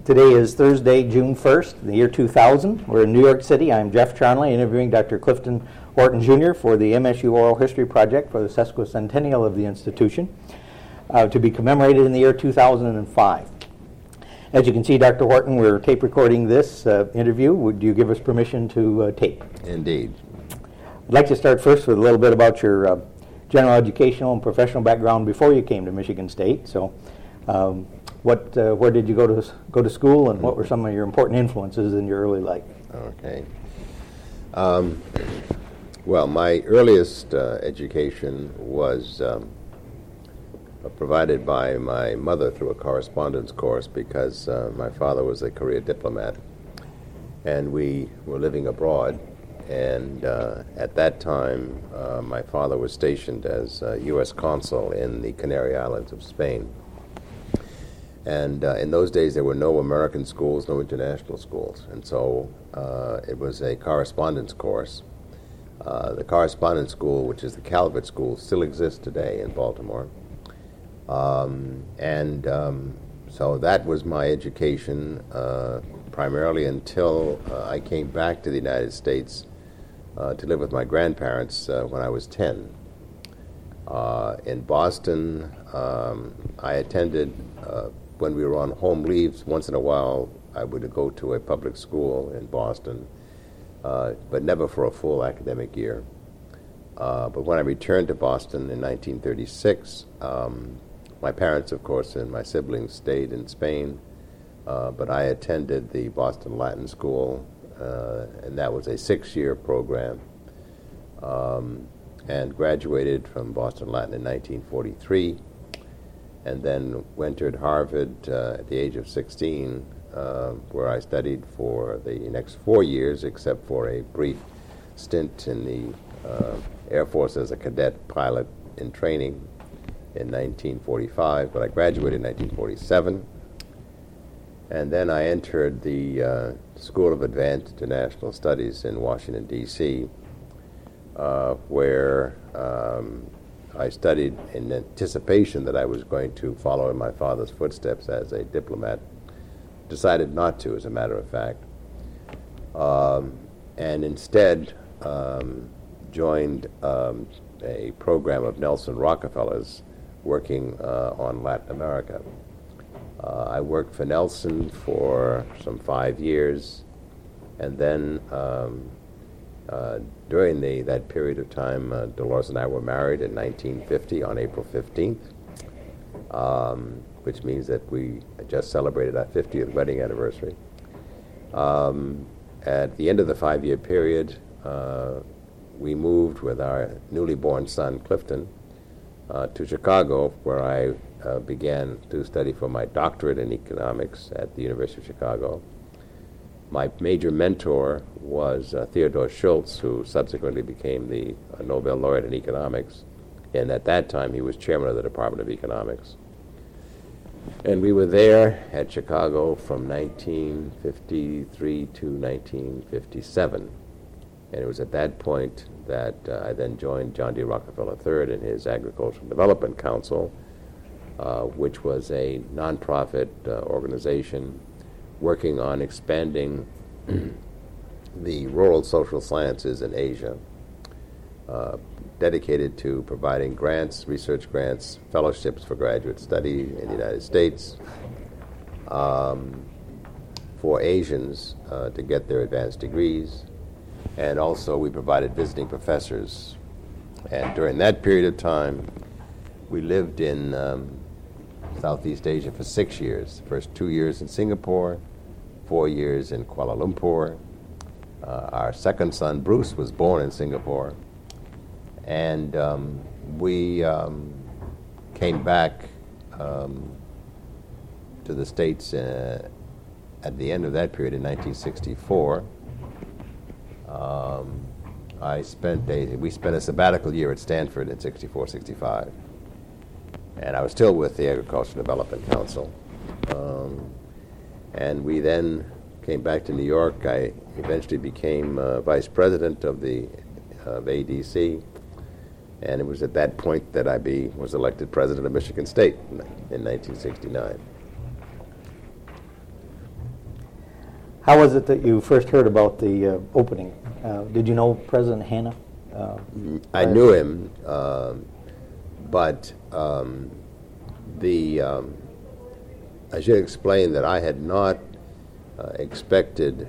Today is Thursday, June 1st, the year 2000. We're in New York City. I'm Jeff Charnley, interviewing Dr. Clifton Horton Jr. for the MSU Oral History Project for the sesquicentennial of the institution, to be commemorated in the year 2005. As you can see, Dr. Horton, we're tape recording this interview. Would you give us permission to tape? Indeed. I'd like to start first with a little bit about your general educational and professional background before you came to Michigan State. So, where did you go to school, and what were some of your important influences in your early life? Okay. Well, my earliest education was provided by my mother through a correspondence course because my father was a career diplomat, and we were living abroad. And at that time, my father was stationed as U.S. consul in the Canary Islands of Spain. And in those days, there were no American schools, no international schools. And so it was a correspondence course. The correspondence school, which is the Calvert School, still exists today in Baltimore. So that was my education primarily until I came back to the United States to live with my grandparents when I was 10. In Boston, I attended, when we were on home leaves, once in a while I would go to a public school in Boston, but never for a full academic year. But when I returned to Boston in 1936, my parents, of course, and my siblings stayed in Spain, but I attended the Boston Latin School, and that was a 6-year program, and graduated from Boston Latin in 1943, and then entered Harvard at the age of 16, where I studied for the next 4 years, except for a brief stint in the Air Force as a cadet pilot in training in 1945, but I graduated in 1947. And then I entered the School of Advanced International Studies in Washington, D.C., where I studied in anticipation that I was going to follow in my father's footsteps as a diplomat. Decided not to, as a matter of fact, and instead joined a program of Nelson Rockefeller's working on Latin America. I worked for Nelson for some 5 years, and then during that period of time, Dolores and I were married in 1950 on April 15th, which means that we just celebrated our 50th wedding anniversary. At the end of the 5-year period, we moved with our newly born son, Clifton, to Chicago, where I began to study for my doctorate in economics at the University of Chicago. My major mentor was Theodore Schultz, who subsequently became the Nobel laureate in economics, and at that time he was chairman of the Department of Economics. And we were there at Chicago from 1953 to 1957. And it was at that point that I then joined John D. Rockefeller III in his Agricultural Development Council, which was a nonprofit organization working on expanding the rural social sciences in Asia, dedicated to providing grants, research grants, fellowships for graduate study in the United States for Asians to get their advanced degrees. And also we provided visiting professors. And during that period of time, we lived in Southeast Asia for 6 years. The first 2 years in Singapore, 4 years in Kuala Lumpur. Our second son, Bruce, was born in Singapore. And we came back to the States at the end of that period in 1964. We spent a sabbatical year at Stanford in 64, 65. And I was still with the Agricultural Development Council. And we then came back to New York. I eventually became vice president of the ADC. And it was at that point that I was elected president of Michigan State in 1969. How was it that you first heard about the opening? Did you know President Hanna? I knew him, but I should explain that I had not expected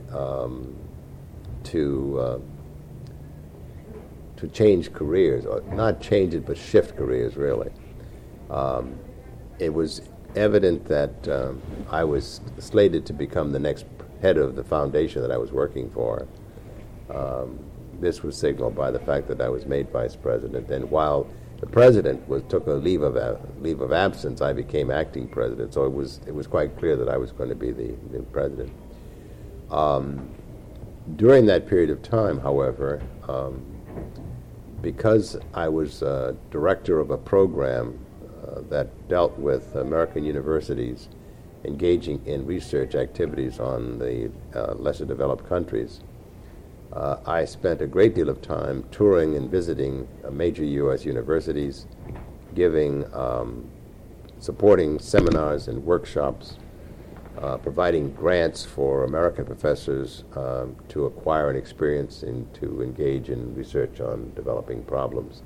to change careers, or not change it, but shift careers, really. It was evident that I was slated to become the next head of the foundation that I was working for. This was signaled by the fact that I was made vice president, and while the president took a leave of absence, I became acting president. So it was quite clear that I was going to be the president. During that period of time, however, because I was director of a program that dealt with American universities engaging in research activities on the lesser developed countries, I spent a great deal of time touring and visiting major U.S. universities, supporting seminars and workshops, providing grants for American professors to acquire an experience and to engage in research on developing problems.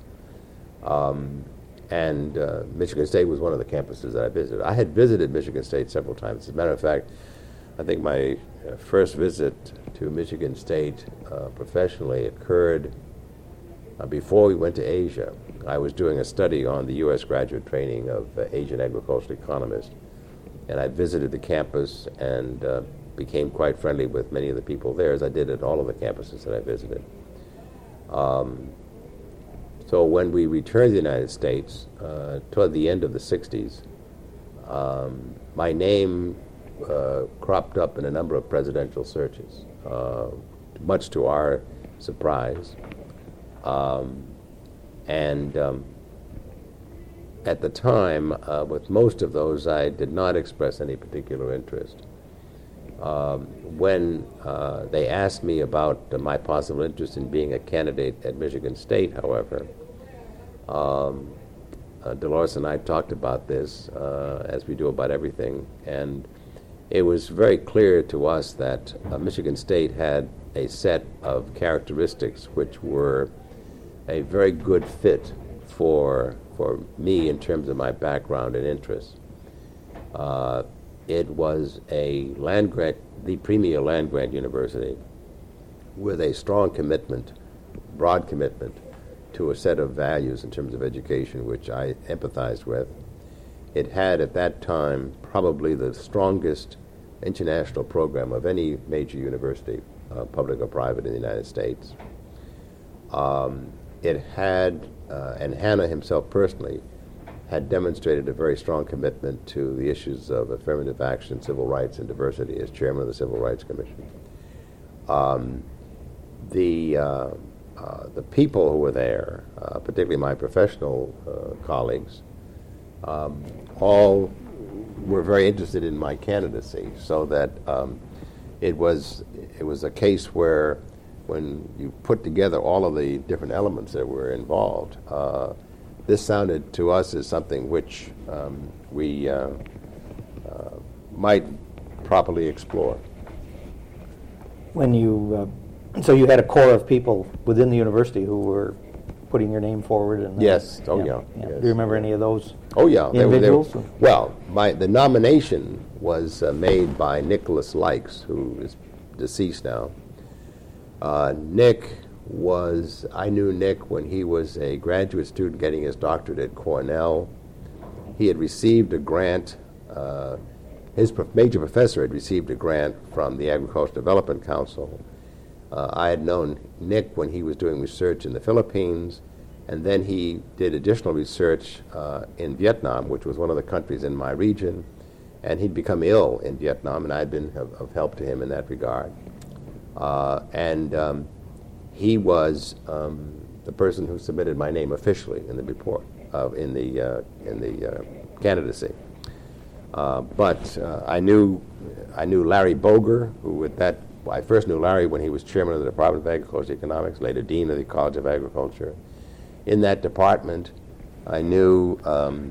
And Michigan State was one of the campuses that I visited. I had visited Michigan State several times. As a matter of fact, I think my first visit to Michigan State professionally occurred before we went to Asia. I was doing a study on the U.S. graduate training of Asian agricultural economists, and I visited the campus and became quite friendly with many of the people there, as I did at all of the campuses that I visited. So when we returned to the United States, toward the end of the 60s, my name cropped up in a number of presidential searches, much to our surprise. And at the time, with most of those, I did not express any particular interest. When they asked me about my possible interest in being a candidate at Michigan State, however, Dolores and I talked about this, as we do about everything, and it was very clear to us that Michigan State had a set of characteristics which were a very good fit for me in terms of my background and interests. It was a land grant, the premier land grant university, with a strong commitment, broad commitment, to a set of values in terms of education, which I empathized with. It had at that time probably the strongest international program of any major university, public or private, in the United States. It had, and Hanna himself personally, had demonstrated a very strong commitment to the issues of affirmative action, civil rights, and diversity as chairman of the Civil Rights Commission. The people who were there, particularly my professional colleagues, all were very interested in my candidacy, so that it was a case where, when you put together all of the different elements that were involved, this sounded to us as something which we might properly explore. When you so you had a core of people within the university who were putting your name forward, and yes, yeah. Yes. Do you remember any of those? Oh yeah, individuals? Well, the nomination was made by Nicholas Likes, who is deceased now. I knew Nick when he was a graduate student getting his doctorate at Cornell. He had received a grant. His major professor had received a grant from the Agricultural Development Council. I had known Nick when he was doing research in the Philippines, and then he did additional research in Vietnam, which was one of the countries in my region, and he'd become ill in Vietnam, and I'd been of help to him in that regard. He was the person who submitted my name officially in the report, in the candidacy. But I knew Larry Boger, who I first knew Larry when he was chairman of the Department of Agricultural Economics, later dean of the College of Agriculture. In that department, I knew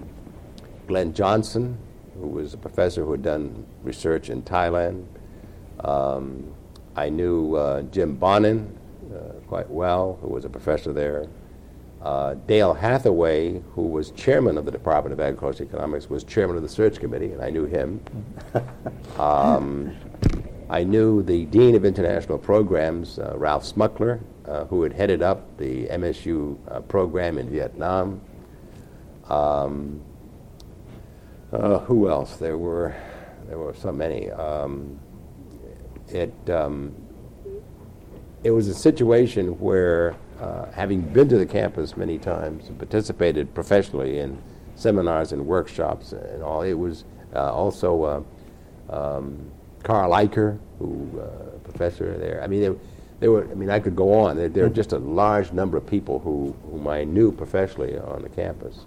Glenn Johnson, who was a professor who had done research in Thailand. I knew Jim Bonin quite well, who was a professor there. Dale Hathaway, who was chairman of the Department of Agricultural Economics, was chairman of the search committee, and I knew him. I knew the dean of international programs, Ralph Smuckler, who had headed up the MSU program in Vietnam. Who else? There were so many. It was a situation where, having been to the campus many times and participated professionally in seminars and workshops and all, it was also Carl Eicher, who professor there. I mean, there were. I mean, I could go on. There were just a large number of people whom I knew professionally on the campus.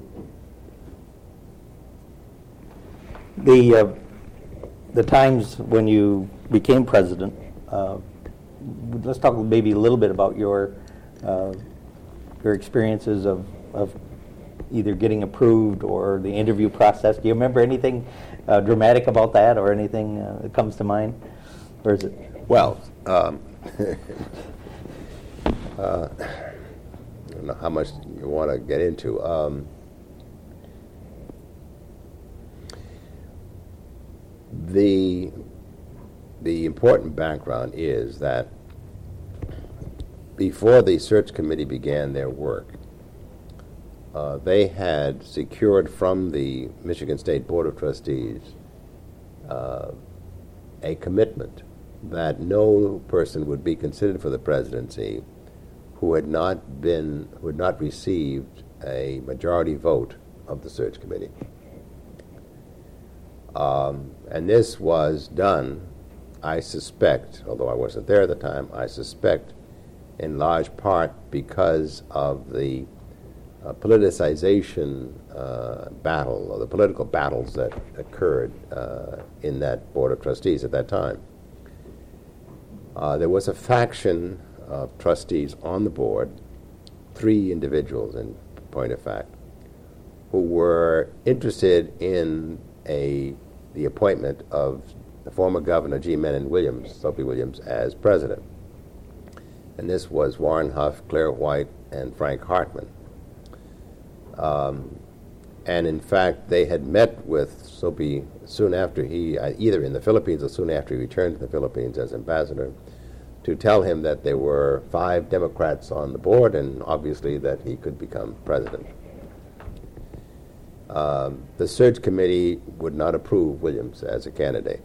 The times when you became president, let's talk maybe a little bit about your experiences of either getting approved or the interview process. Do you remember anything dramatic about that, or anything that comes to mind? Or is it? Well, I don't know how much you want to get into. The important background is that before the search committee began their work, they had secured from the Michigan State Board of Trustees a commitment that no person would be considered for the presidency who had not received a majority vote of the search committee. And this was done, I suspect, although I wasn't there at the time, I suspect in large part because of the politicization battle, or the political battles that occurred in that Board of Trustees at that time. There was a faction of trustees on the board, 3 individuals in point of fact, who were interested in the appointment of the former governor G. Mennen Williams, Soapy Williams, as president. And this was Warren Huff, Claire White, and Frank Hartman. And in fact, they had met with Soapy soon after he, either in the Philippines or soon after he returned to the Philippines as ambassador, to tell him that there were 5 Democrats on the board and obviously that he could become president. The search committee would not approve Williams as a candidate.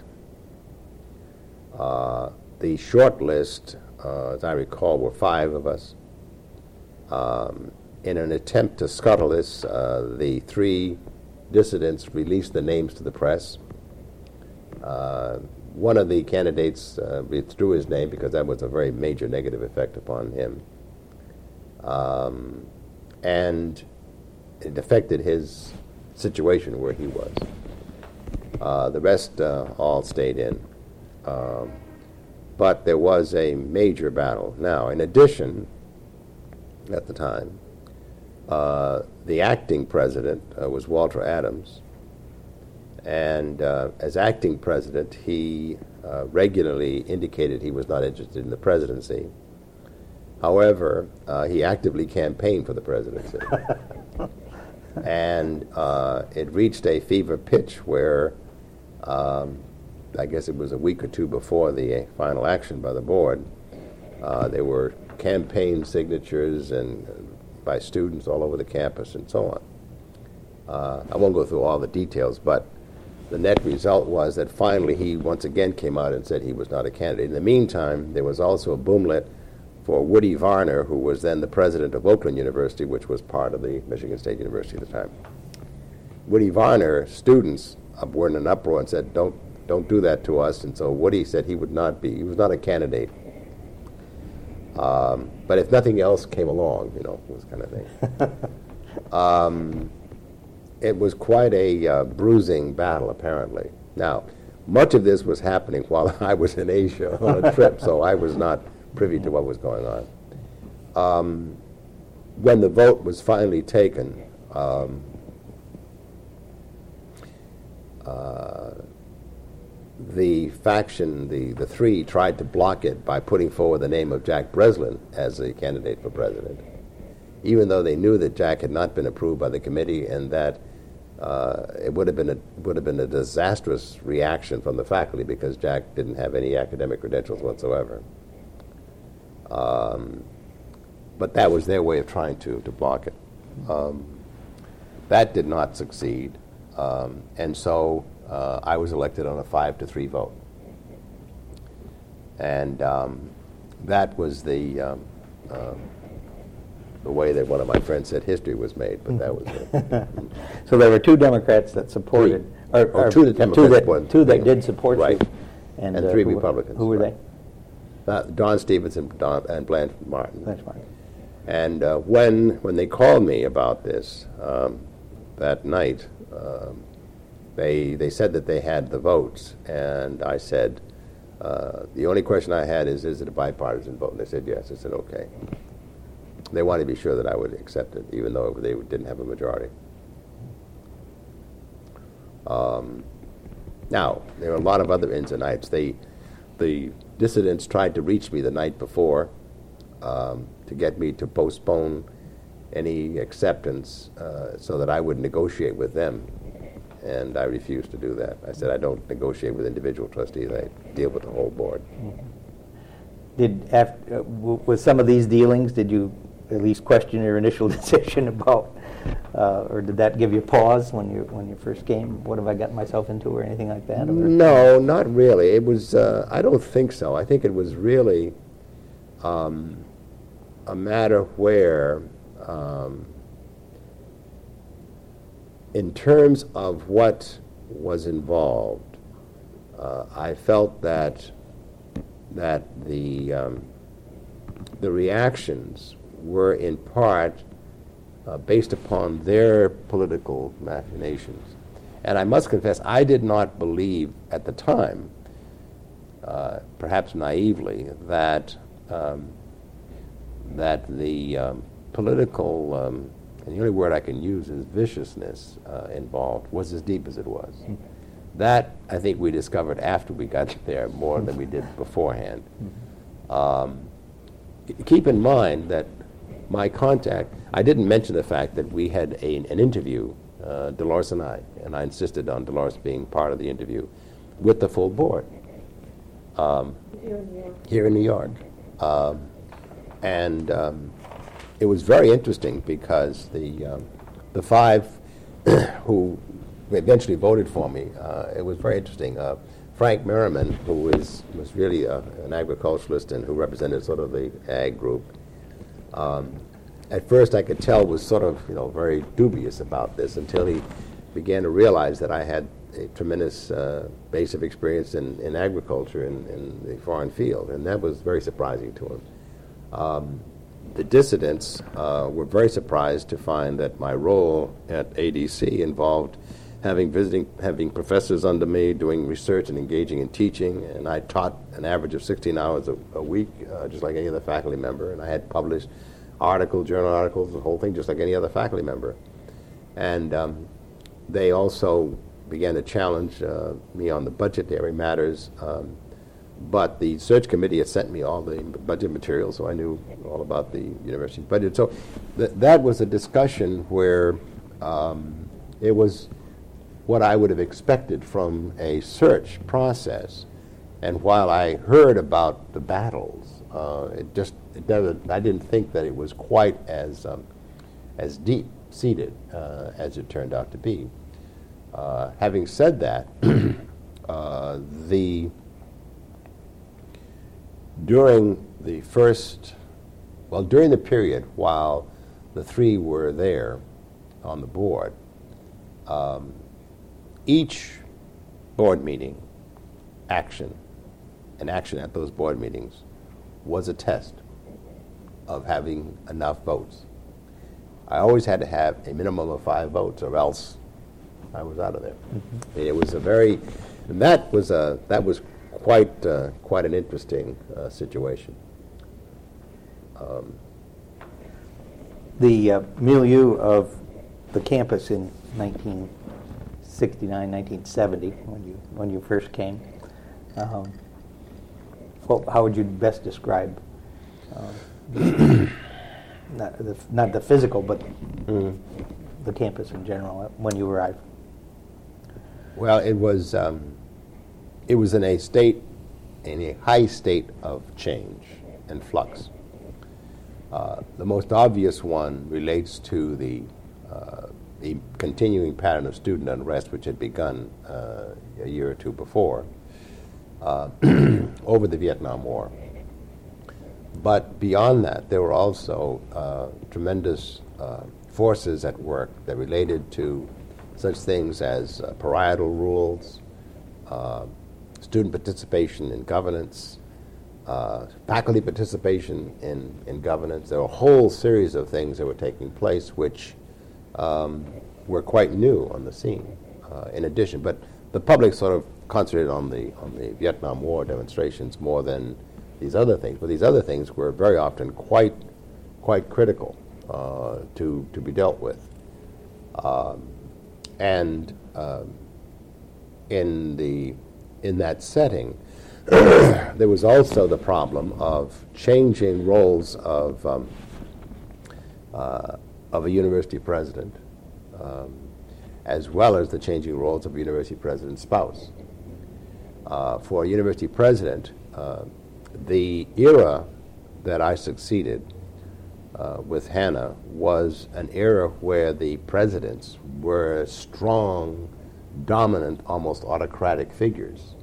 The short list, as I recall, were 5 of us. In an attempt to scuttle this, the 3 dissidents released the names to the press. One of the candidates withdrew his name because that was a very major negative effect upon him. And it affected his situation where he was. The rest all stayed in. But there was a major battle. Now, in addition, at the time, the acting president was Walter Adams. And as acting president, he regularly indicated he was not interested in the presidency. However, he actively campaigned for the presidency. And it reached a fever pitch where I guess it was a week or 2 before the final action by the board. There were campaign signatures and by students all over the campus and so on. I won't go through all the details, but the net result was that finally he once again came out and said he was not a candidate. In the meantime, there was also a boomlet for Woody Varner, who was then the president of Oakland University, which was part of the Michigan State University at the time. Woody Varner, students were in an uproar and said, don't do that to us. And so Woody said he was not a candidate. But if nothing else came along, this kind of thing. It was quite a bruising battle, apparently. Now, much of this was happening while I was in Asia on a trip, so I was not privy to what was going on. When the vote was finally taken, the faction, the three, tried to block it by putting forward the name of Jack Breslin as the candidate for president, even though they knew that Jack had not been approved by the committee and that it would have been a disastrous reaction from the faculty because Jack didn't have any academic credentials whatsoever. But that was their way of trying to block it. That did not succeed, and so I was elected on a 5-3 vote. And that was the way that one of my friends said history was made, but that was it. So there were two Democrats that supported, two Democrats, two that did support right, you, and three Republicans. Who were they? Don Stevenson and Blanche Martin. Blanche Martin. And when they called me about this that night, they said that they had the votes, and I said, the only question I had is it a bipartisan vote? And they said yes. I said okay. They wanted to be sure that I would accept it, even though they didn't have a majority. Now, there are a lot of other ins and outs. The dissidents tried to reach me the night before to get me to postpone any acceptance so that I would negotiate with them, and I refused to do that. I said I don't negotiate with individual trustees. I deal with the whole board. With some of these dealings, did you at least question your initial decision about, or did that give you pause when you first came? What have I gotten myself into, or anything like that? No, not really. It was. I don't think so. I think it was really a matter where, in terms of what was involved, I felt that the reactions were in part based upon their political machinations. And I must confess, I did not believe at the time, perhaps naively, that the political, and the only word I can use is viciousness involved, was as deep as it was. That, I think, we discovered after we got there more than we did beforehand. Keep in mind that my contact, I didn't mention the fact that we had an interview, Dolores and I insisted on Dolores being part of the interview with the full board. Here in New York. And it was very interesting because the five who eventually voted for me, it was very interesting. Frank Merriman, who was really an agriculturalist and who represented sort of the ag group, at first I could tell was sort of very dubious about this until he began to realize that I had a tremendous base of experience in agriculture in the foreign field, and that was very surprising to him. The dissidents were very surprised to find that my role at ADC involved having professors under me, doing research and engaging in teaching, and I taught an average of 16 hours a week, just like any other faculty member, and I had published journal articles, the whole thing, just like any other faculty member. And they also began to challenge me on the budgetary matters, but the search committee had sent me all the budget materials, so I knew all about the university budget. So that was a discussion where it was what I would have expected from a search process. And while I heard about the battles, I didn't think that it was quite as deep-seated as it turned out to be. Having said that, during the period while the three were there on the board, each board meeting action at those board meetings was a test of having enough votes. I always had to have a minimum of 5 votes, or else I was out of there. Mm-hmm. It was that was quite an interesting situation. The milieu of the campus in 1969, 1970, when you first came, How would you best describe, not the physical, but the campus in general when you arrived? Well, it was in a high state of change and flux. The most obvious one relates to the continuing pattern of student unrest, which had begun a year or two before over the Vietnam War. But beyond that, there were also tremendous forces at work that related to such things as parietal rules, student participation in governance, faculty participation in governance. There were a whole series of things that were taking place which were quite new on the scene in addition. But the public sort of concentrated on the Vietnam War demonstrations more than these other things. But these other things were very often quite critical to be dealt with. In that setting, there was also the problem of changing roles of a university president, as well as the changing roles of a university president's spouse. For a university president, the era that I succeeded with Hannah was an era where the presidents were strong, dominant, almost autocratic figures.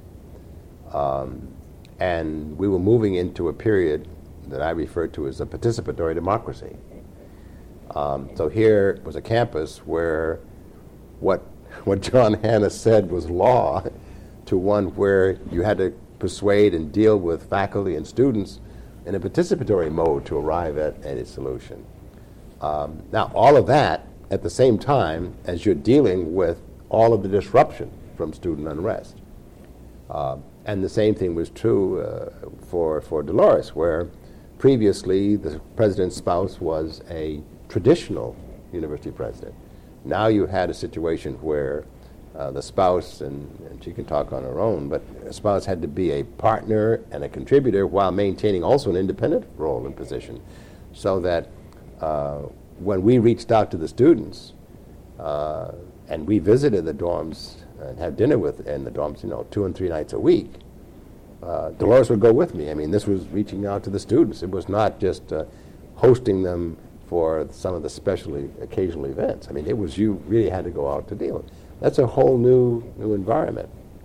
And we were moving into a period that I refer to as a participatory democracy. So here was a campus where what John Hannah said was law to one where you had to persuade and deal with faculty and students in a participatory mode to arrive at a solution. Now, all of that at the same time as you're dealing with all of the disruption from student unrest. And the same thing was true for Dolores, where previously the president's spouse was a traditional university president. Now you had a situation where the spouse, and she can talk on her own, but a spouse had to be a partner and a contributor while maintaining also an independent role and position, so that when we reached out to the students and we visited the dorms and had dinner in the dorms, 2 and 3 nights a week, Dolores would go with me. I mean, this was reaching out to the students. It was not just hosting them for some of the occasional events. I mean, it was you really had to go out to deal with. That's a whole new environment.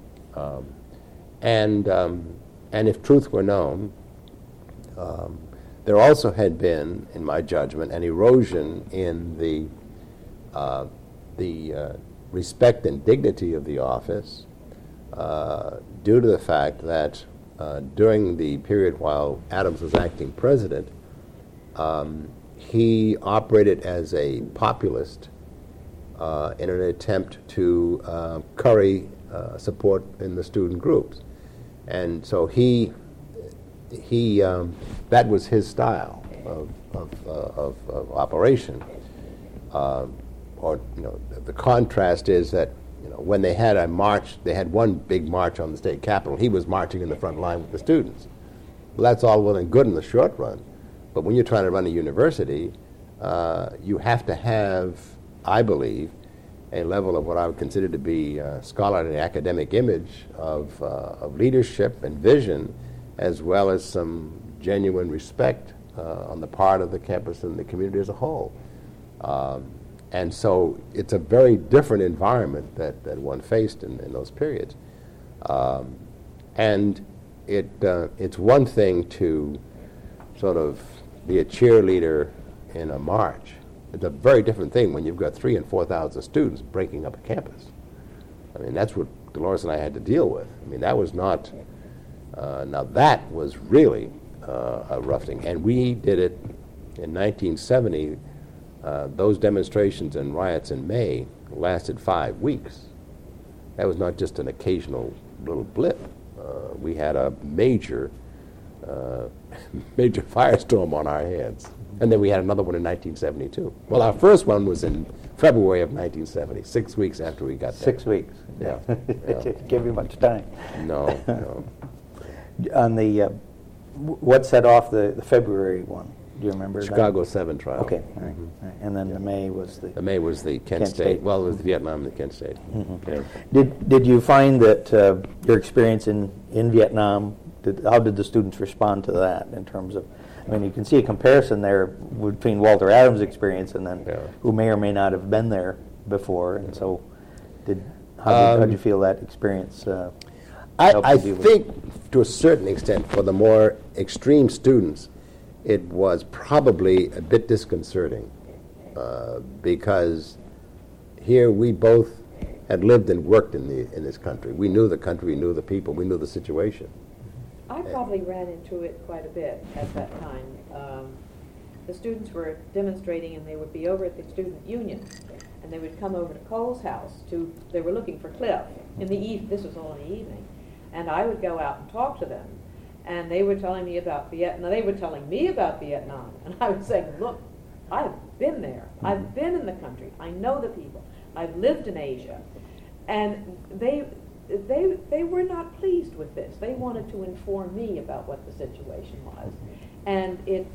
And if truth were known, there also had been, in my judgment, an erosion in the respect and dignity of the office due to the fact that during the period while Adams was acting president, he operated as a populist in an attempt to curry support in the student groups. And so that was his style of operation. The contrast is that when they had a march, they had one big march on the state capitol. He was marching in the front line with the students. Well, that's all well and good in the short run, but when you're trying to run a university, you have to have, I believe, a level of what I would consider to be scholarly academic image of leadership and vision, as well as some genuine respect on the part of the campus and the community as a whole. And so it's a very different environment that one faced in those periods. And it's one thing to sort of be a cheerleader in a march. It's a very different thing when you've got 3,000 and 4,000 students breaking up a campus. I mean, that's what Dolores and I had to deal with. I mean, that was not, now that was really a rough thing. And we did it in 1970. Those demonstrations and riots in May lasted 5 weeks. That was not just an occasional little blip. We had a major firestorm on our hands. And then we had another one in 1972. Well, our first one was in February of 1970, 6 weeks after we got there. 6 weeks. Yeah. It didn't give you much time. No, no. On the, what set off the February one? Do you remember that? Chicago 7 trial. Okay, all right. All right. And then the May was the... The May was the Kent Kent State. State. Well, it was the Vietnam and the Kent State. Yeah. Did you find that your experience in Vietnam, how did the students respond to that in terms of, I mean, you can see a comparison there between Walter Adams' experience and then who may or may not have been there before, and so how did you feel that experience I think to a certain extent for the more extreme students it was probably a bit disconcerting because here we both had lived and worked in this country. We knew the country, we knew the people, we knew the situation. I probably ran into it quite a bit at that time. The students were demonstrating, and they would be over at the student union, and they would come over to Cole's house. They were looking for Cliff in the evening. This was all in the evening, and I would go out and talk to them, and they were telling me about Vietnam. They were telling me about Vietnam, and I was saying, "Look, I've been there. I've been in the country. I know the people. I've lived in Asia," and they were not pleased with this. They wanted to inform me about what the situation was, and it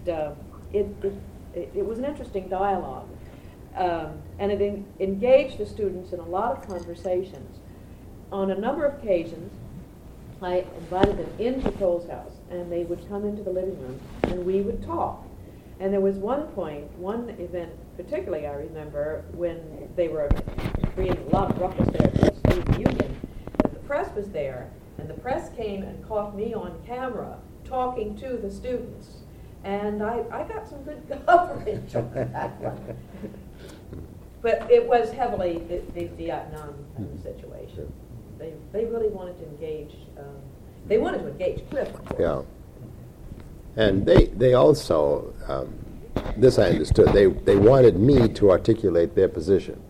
was an interesting dialogue, and it engaged the students in a lot of conversations. On a number of occasions, I invited them into Cole's house, and they would come into the living room, and we would talk. And there was one event particularly I remember, when they were creating a lot of ruckus there at the Student Union. The press was there, and the press came and caught me on camera talking to the students, and I got some good coverage on that one. But it was heavily the Vietnam situation. They really wanted to engage. They wanted to engage Cliff, of course. Yeah, and they also this I understood. They wanted me to articulate their position.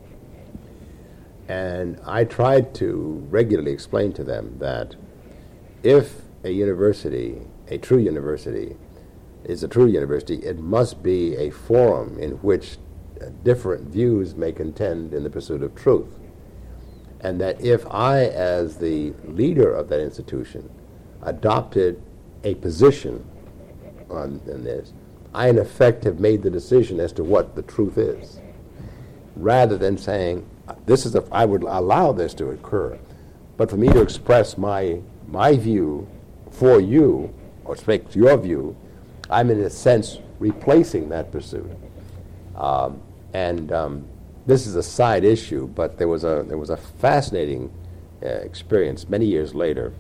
And I tried to regularly explain to them that if a university, a true university, is a true university, it must be a forum in which different views may contend in the pursuit of truth. And that if I, as the leader of that institution, adopted a position on this, I in effect have made the decision as to what the truth is, rather than saying, I would allow this to occur, but for me to express my view for you, or speak your view, I'm in a sense replacing that pursuit. This is a side issue, but there was a fascinating experience many years later.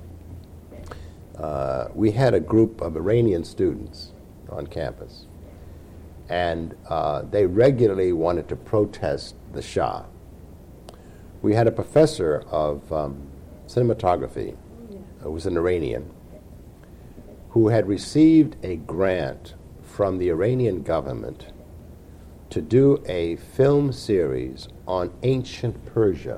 We had a group of Iranian students on campus, and they regularly wanted to protest the Shah. We had a professor of cinematography, who was an Iranian, who had received a grant from the Iranian government to do a film series on ancient Persia.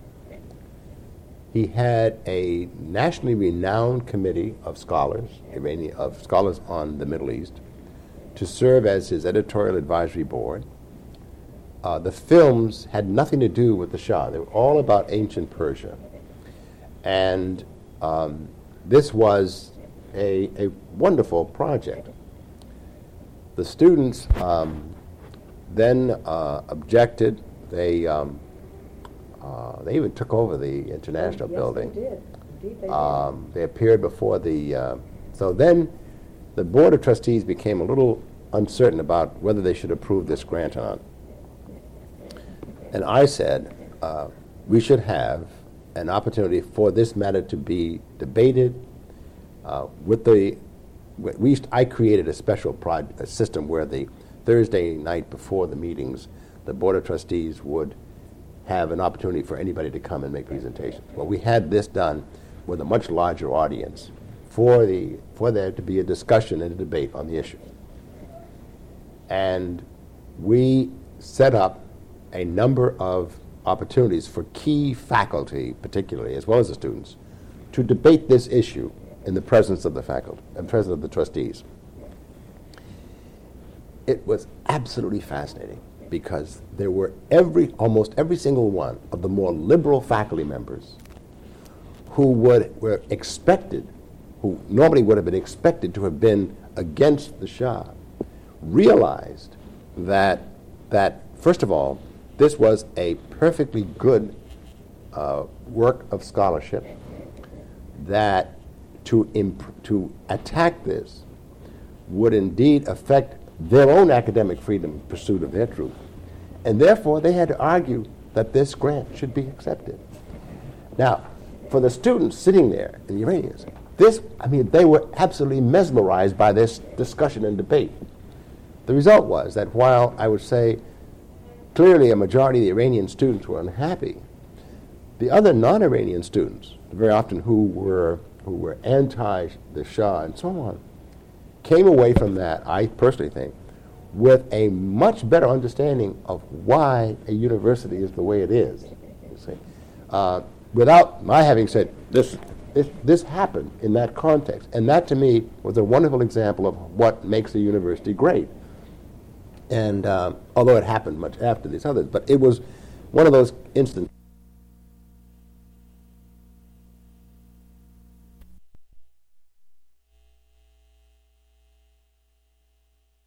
He had a nationally renowned committee of scholars, scholars on the Middle East, to serve as his editorial advisory board. The films had nothing to do with the Shah. They were all about ancient Persia. And this was a wonderful project. The students then objected. They even took over the International Building. Yes, they did. Indeed, they did. They appeared before the... so then the Board of Trustees became a little uncertain about whether they should approve this grant or not. And I said, we should have an opportunity for this matter to be debated I created a special system where the Thursday night before the meetings, the Board of Trustees would have an opportunity for anybody to come and make presentations. Well, we had this done with a much larger audience for there to be a discussion and a debate on the issue. And we set up a number of opportunities for key faculty, particularly, as well as the students, to debate this issue in the presence of the faculty, in presence of the trustees. it was absolutely fascinating because there were almost every single one of the more liberal faculty members who were expected, who normally would have been expected to have been against the Shah, realized that first of all, this was a perfectly good work of scholarship, that to attack this would indeed affect their own academic freedom, pursuit of their truth. And therefore, they had to argue that this grant should be accepted. Now, for the students sitting there, and the Iranians, they were absolutely mesmerized by this discussion and debate. The result was that while I would say clearly a majority of the Iranian students were unhappy, the other non-Iranian students, very often who were anti the Shah and so on, came away from that, I personally think, with a much better understanding of why a university is the way it is. You see, without my having said this happened in that context, and that to me was a wonderful example of what makes a university great. And although it happened much after these others, but it was one of those instances.